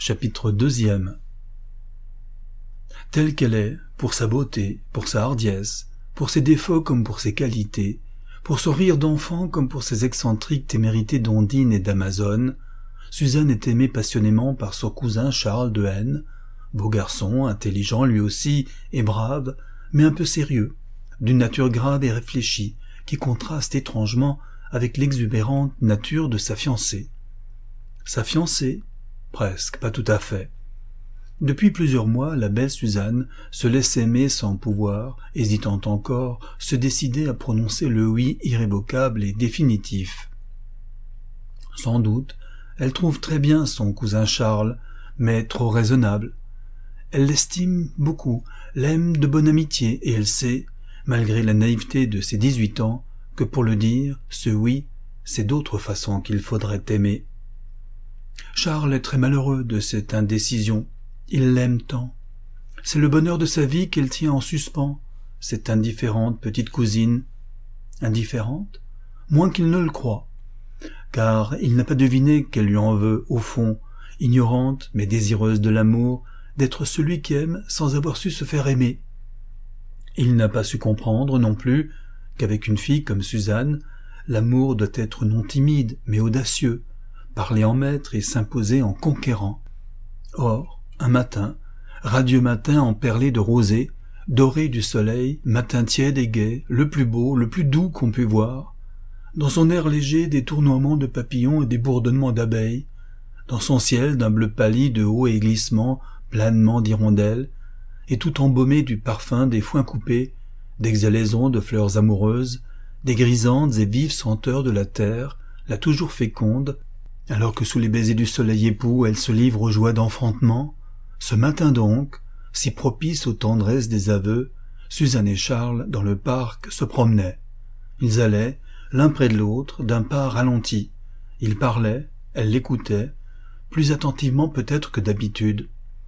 Chapitre 2. Telle qu'elle est, pour sa beauté, pour sa hardiesse, pour ses défauts comme pour ses qualités, pour son rire d'enfant comme pour ses excentriques témérités d'ondine et d'amazone, Suzanne est aimée passionnément par son cousin Charles de N, beau garçon, intelligent lui aussi et brave, mais un peu sérieux, d'une nature grave et réfléchie, qui contraste étrangement avec l'exubérante nature de sa fiancée. Sa fiancée? Presque, pas tout à fait. Depuis plusieurs mois, la belle Suzanne se laisse aimer sans pouvoir, hésitant encore, se décider à prononcer le oui irrévocable et définitif. Sans doute, elle trouve très bien son cousin Charles, mais trop raisonnable. Elle l'estime beaucoup, l'aime de bonne amitié, et elle sait, malgré la naïveté de ses 18 ans, que pour le dire, ce oui, c'est d'autres façons qu'il faudrait aimer. Charles est très malheureux de cette indécision. Il l'aime tant. C'est le bonheur de sa vie qu'elle tient en suspens, cette indifférente petite cousine. Indifférente? Moins qu'il ne le croit. Car il n'a pas deviné qu'elle lui en veut, au fond, ignorante mais désireuse de l'amour, d'être celui qui aime sans avoir su se faire aimer. Il n'a pas su comprendre non plus qu'avec une fille comme Suzanne, l'amour doit être non timide mais audacieux, parler en maître et s'imposer en conquérant. Or, un matin, radieux matin emperlé de rosée, doré du soleil, matin tiède et gai, le plus beau, le plus doux qu'on pût voir, dans son air léger des tournoiements de papillons et des bourdonnements d'abeilles, dans son ciel d'un bleu pâli de hauts et glissements, planements d'hirondelles, et tout embaumé du parfum des foins coupés, d'exhalaisons de fleurs amoureuses, des grisantes et vives senteurs de la terre, la toujours féconde, alors que sous les baisers du soleil époux elle se livre aux joies d'enfantement, ce matin donc, si propice aux tendresses des aveux, Suzanne et Charles, dans le parc, se promenaient. Ils allaient, l'un près de l'autre, d'un pas ralenti. Ils parlaient, elle l'écoutait, plus attentivement peut-être que d'habitude.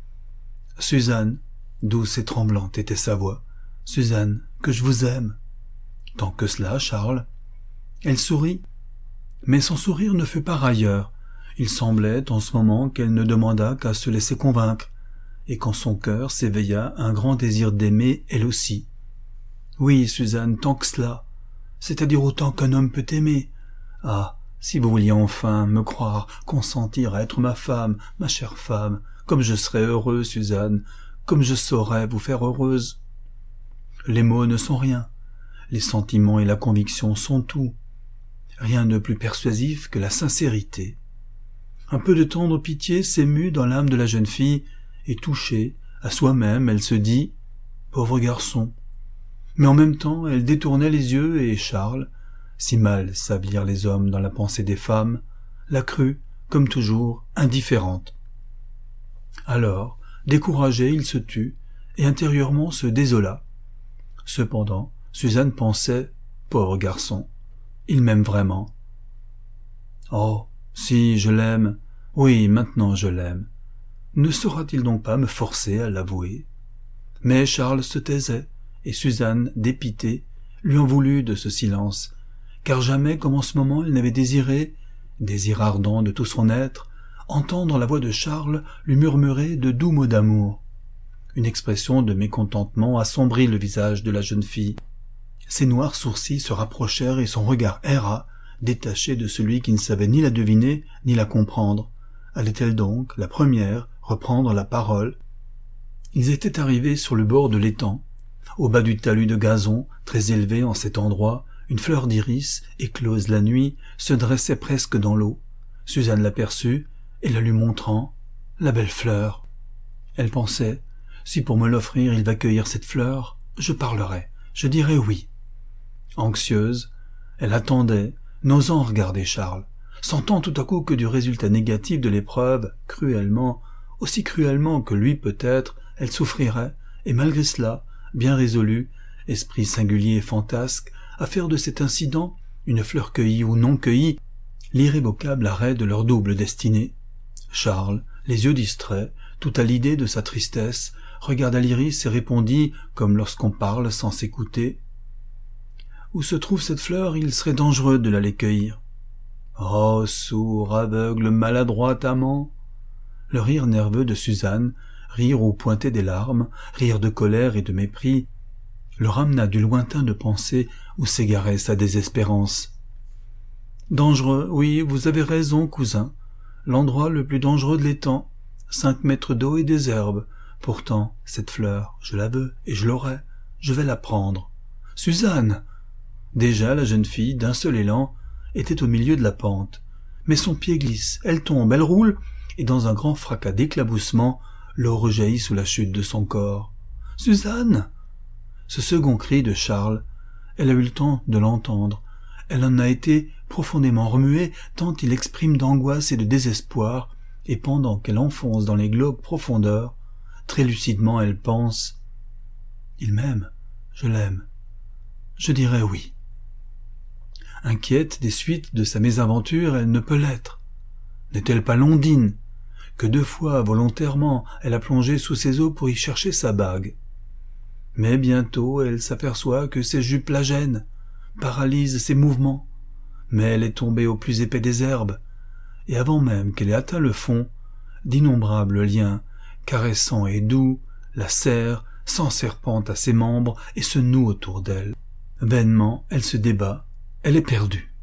« Suzanne », douce et tremblante était sa voix, « Suzanne, que je vous aime. » « Tant que cela, Charles. » Elle sourit, mais son sourire ne fut pas railleur. Il semblait en ce moment qu'elle ne demandât qu'à se laisser convaincre, et qu'en son cœur s'éveilla un grand désir d'aimer elle aussi. « Oui, Suzanne, tant que cela, c'est-à-dire autant qu'un homme peut aimer. Ah, si vous vouliez enfin me croire, consentir à être ma femme, ma chère femme, comme je serais heureux, Suzanne, comme je saurais vous faire heureuse. Les mots ne sont rien, les sentiments et la conviction sont tout. Rien de plus persuasif que la sincérité. » Un peu de tendre pitié s'émut dans l'âme de la jeune fille, et touchée, à soi-même, elle se dit « Pauvre garçon !» Mais en même temps, elle détournait les yeux, et Charles, si mal savent lire les hommes dans la pensée des femmes, la crut, comme toujours, indifférente. Alors, découragé, il se tut, et intérieurement se désola. Cependant, Suzanne pensait « Pauvre garçon, il m'aime vraiment. » Oh, si, je l'aime. Oui, maintenant je l'aime. Ne saura-t-il donc pas me forcer à l'avouer? Mais Charles se taisait, et Suzanne, dépitée, lui en voulut de ce silence, car jamais comme en ce moment elle n'avait désiré, désir ardent de tout son être, entendre la voix de Charles lui murmurer de doux mots d'amour. Une expression de mécontentement assombrit le visage de la jeune fille. Ses noirs sourcils se rapprochèrent et son regard erra, détaché de celui qui ne savait ni la deviner ni la comprendre. Allait-elle donc, la première, reprendre la parole? Ils étaient arrivés sur le bord de l'étang. Au bas du talus de gazon, très élevé en cet endroit, une fleur d'iris, éclose la nuit, se dressait presque dans l'eau. Suzanne l'aperçut et la lui montrant. La belle fleur. Elle pensait, si pour me l'offrir il va cueillir cette fleur, je parlerai, je dirai oui. Anxieuse, elle attendait, n'osant regarder Charles, sentant tout à coup que du résultat négatif de l'épreuve, cruellement, aussi cruellement que lui peut-être, elle souffrirait, et malgré cela, bien résolue, esprit singulier et fantasque, à faire de cet incident, une fleur cueillie ou non cueillie, l'irrévocable arrêt de leur double destinée. Charles, les yeux distraits, tout à l'idée de sa tristesse, regarda l'iris et répondit, comme lorsqu'on parle sans s'écouter, « Où se trouve cette fleur, il serait dangereux de l'aller cueillir. » « Oh, sourd, aveugle, maladroit amant ! Le rire nerveux de Suzanne, rire où pointaient des larmes, rire de colère et de mépris, le ramena du lointain de pensée où s'égarait sa désespérance. « Dangereux, oui, vous avez raison, cousin. L'endroit le plus dangereux de l'étang. 5 mètres d'eau et des herbes. Pourtant, cette fleur, je la veux et je l'aurai. Je vais la prendre. Suzanne !» Déjà, la jeune fille, d'un seul élan, était au milieu de la pente. Mais son pied glisse, elle tombe, elle roule, et dans un grand fracas d'éclaboussement, l'eau rejaillit sous la chute de son corps. « Suzanne !» Ce second cri de Charles, elle a eu le temps de l'entendre. Elle en a été profondément remuée, tant il exprime d'angoisse et de désespoir, et pendant qu'elle enfonce dans les glauques profondeurs, très lucidement elle pense « Il m'aime, je l'aime. Je dirais oui. » Inquiète des suites de sa mésaventure, elle ne peut l'être. N'est-elle pas l'Ondine, que 2 fois volontairement elle a plongé sous ses eaux pour y chercher sa bague? Mais bientôt elle s'aperçoit que ses jupes la gênent, paralysent ses mouvements. Mais elle est tombée au plus épais des herbes, et avant même qu'elle ait atteint le fond, d'innombrables liens, caressants et doux, la serrent, s'enserpentent à ses membres et se nouent autour d'elle. Vainement, elle se débat, elle est perdue.